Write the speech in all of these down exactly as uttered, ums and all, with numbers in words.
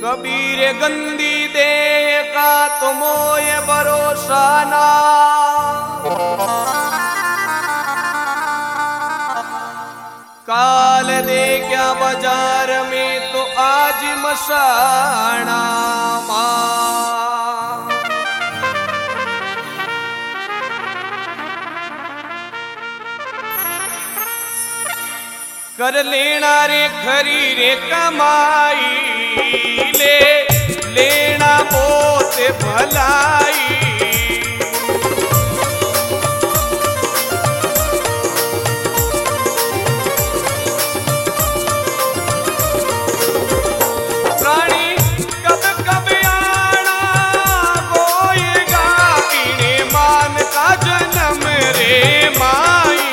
कबीर गंदी दे का तुमो ये भरोसा ना, काल दे क्या बाजार में तो आज मसाना माँ। कर लेना रे खरी रे कमाई, ले लेना बहुत भलाई। प्राणी कब कब आना होएगा, इन्हें मान का जन्म रे माई।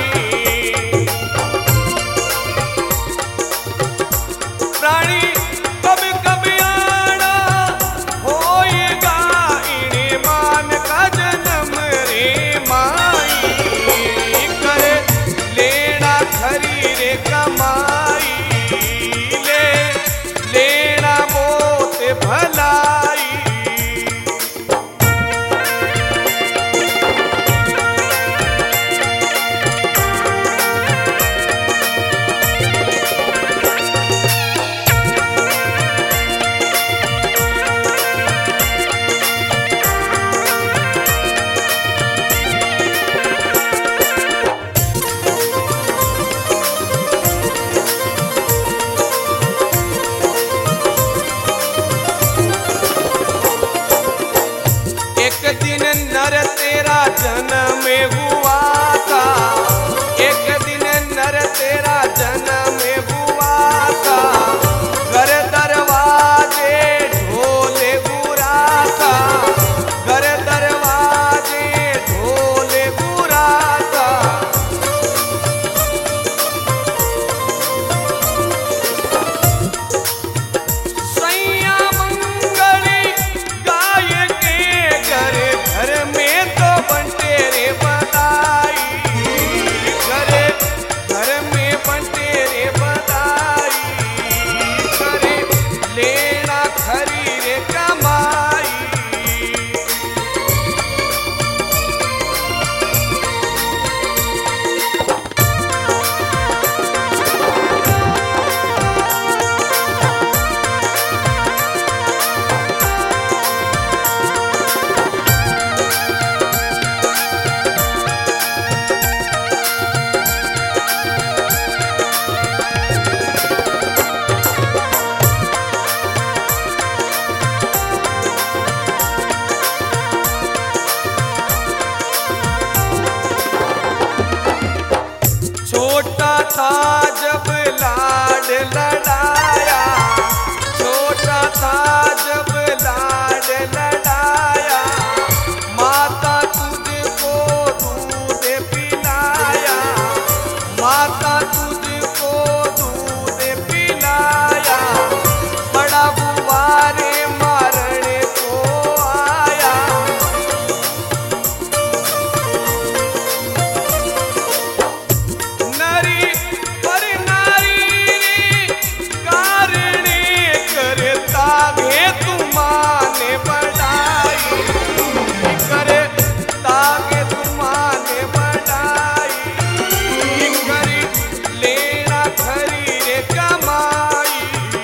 प्राणी कब कब आना होएगा, इन्हें मान का जन्म रे माई। कर लेना खरी रे कमाई, ले लेना बहुत भलाई। एक दिन नर तेरा जन्म हुआ था, एक दिन नर तेरा जन्म हुआ था। घर दरवाजे ढोले बुरा था, घर दरवाजे ढोले बुरा था। सैया मंगली गाय के घर, घर में तो बंटे रे बधाई। घर घर में बंटे रे बधाई। करे लेना खरी रे कमाई। छोटा था जब लाड लड़ाया, छोटा था जब लाड लड़ाया। माता तुझको दूध पिलाया, माता तुझको दूध पिलाया। बड़ा बुआ रे मारने को आया। नरी पर नारी कारणे करता घे तुमाने बढ़ाई। करे तागे तुमाने बढ़ाई। करी लेना खरी रे कमाई।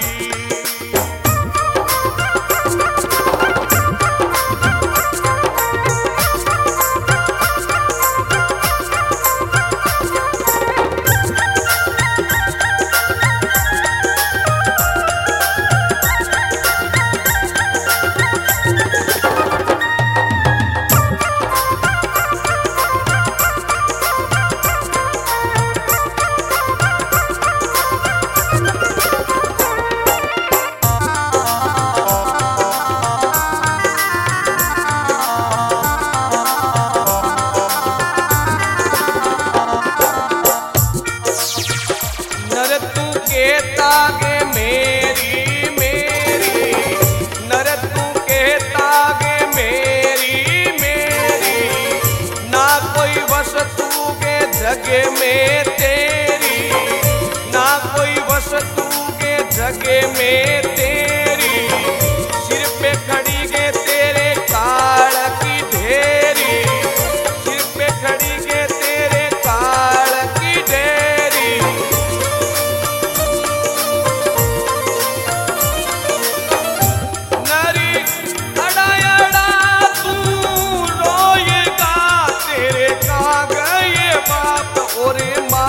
नर तू के तागे मेरी मेरी, नर तू के तागे मेरी मेरी। ना कोई वस्तु के जग में तेरी, ना कोई वस्तु के जग में तेरी। ओरे